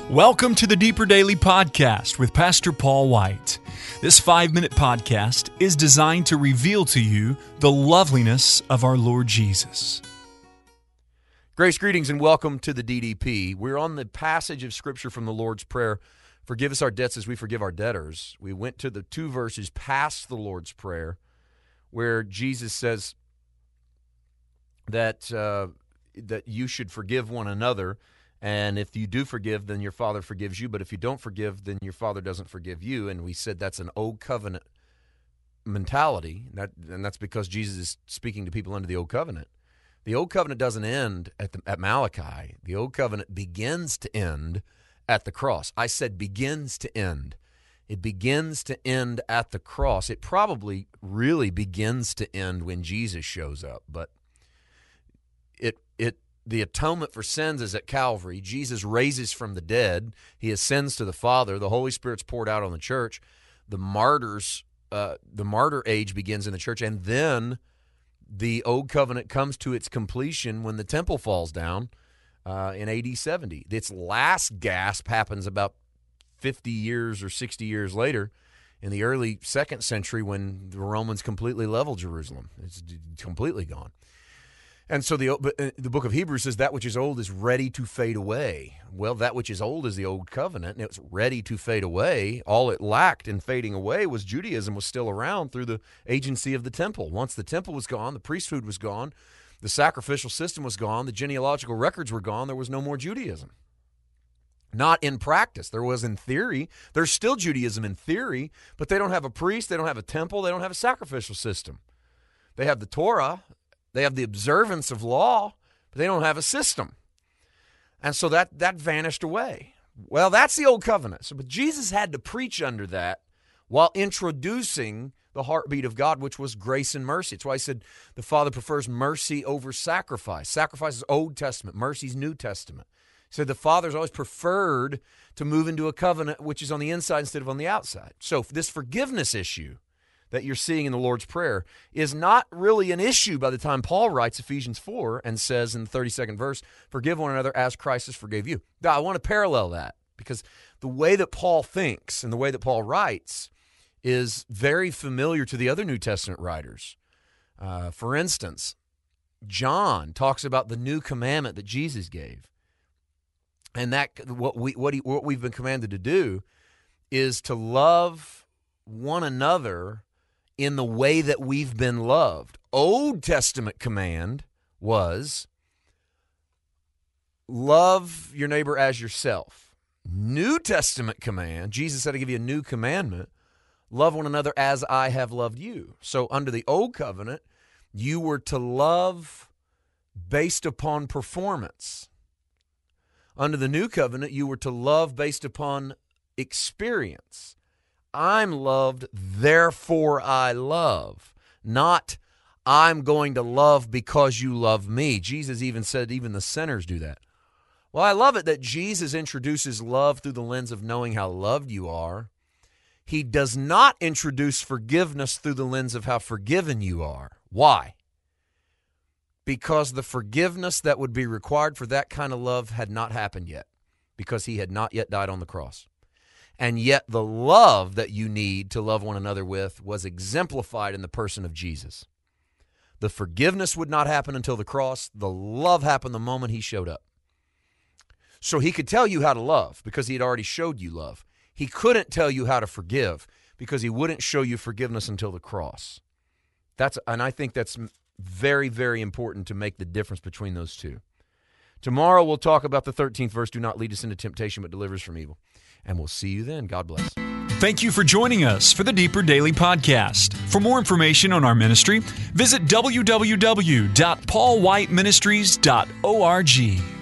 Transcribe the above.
Welcome to the Deeper Daily Podcast with Pastor Paul White. This 5-minute podcast is designed to reveal to you the loveliness of our Lord Jesus. Grace, greetings, and welcome to the DDP. We're on the passage of Scripture from the Lord's Prayer, forgive us our debts as we forgive our debtors. We went to the 2 verses past the Lord's Prayer where Jesus says that you should forgive one another. And if you do forgive, then your Father forgives you. But if you don't forgive, then your Father doesn't forgive you. And we said that's an old covenant mentality. And that's because Jesus is speaking to people under the old covenant. The old covenant doesn't end at Malachi. The old covenant begins to end at the cross. I said begins to end. It begins to end at the cross. It probably really begins to end when Jesus shows up. But the atonement for sins is at Calvary. Jesus raises from the dead. He ascends to the Father. The Holy Spirit's poured out on the church. The martyr age begins in the church, and then the old covenant comes to its completion when the temple falls down in AD 70. Its last gasp happens about 50 years or 60 years later in the early 2nd century when the Romans completely leveled Jerusalem. It's completely gone. And so the book of Hebrews says that which is old is ready to fade away. Well, that which is old is the old covenant, and it's ready to fade away. All it lacked in fading away was Judaism was still around through the agency of the temple. Once the temple was gone, the priesthood was gone, the sacrificial system was gone, the genealogical records were gone, there was no more Judaism. Not in practice. There was in theory. There's still Judaism in theory, but they don't have a priest, they don't have a temple, they don't have a sacrificial system. They have the Torah. They have the observance of law, but they don't have a system. And so that vanished away. Well, that's the old covenant. But Jesus had to preach under that while introducing the heartbeat of God, which was grace and mercy. That's why I said the Father prefers mercy over sacrifice. Sacrifice is Old Testament. Mercy is New Testament. He said the Father's always preferred to move into a covenant which is on the inside instead of on the outside. So this forgiveness issue that you're seeing in the Lord's Prayer is not really an issue by the time Paul writes Ephesians 4 and says in the 32nd verse, forgive one another as Christ has forgave you. Now, I want to parallel that because the way that Paul thinks and the way that Paul writes is very familiar to the other New Testament writers. For instance, John talks about the new commandment that Jesus gave. And that what we've been commanded to do is to love one another in the way that we've been loved. Old Testament command was love your neighbor as yourself. New Testament command, Jesus said to give you a new commandment, love one another as I have loved you. So under the old covenant, you were to love based upon performance. Under the new covenant, you were to love based upon experience. I'm loved, therefore I love. Not, I'm going to love because you love me. Jesus even said even the sinners do that. Well, I love it that Jesus introduces love through the lens of knowing how loved you are. He does not introduce forgiveness through the lens of how forgiven you are. Why? Because the forgiveness that would be required for that kind of love had not happened yet, because he had not yet died on the cross. And yet the love that you need to love one another with was exemplified in the person of Jesus. The forgiveness would not happen until the cross. The love happened the moment he showed up. So he could tell you how to love because he had already showed you love. He couldn't tell you how to forgive because he wouldn't show you forgiveness until the cross. And I think that's very, very important to make the difference between those two. Tomorrow we'll talk about the 13th verse, do not lead us into temptation, but deliver us from evil. And we'll see you then. God bless. Thank you for joining us for the Deeper Daily Podcast. For more information on our ministry, visit www.paulwhiteministries.org.